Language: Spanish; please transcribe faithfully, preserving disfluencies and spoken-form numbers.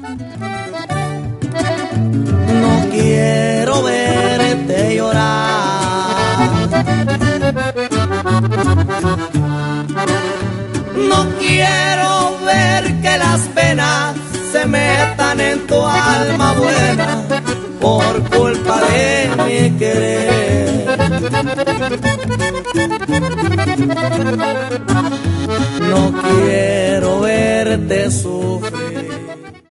No quiero verte llorar, no quiero ver que las penas se metan en tu alma buena por culpa de mi querer. No quiero verte sufrir,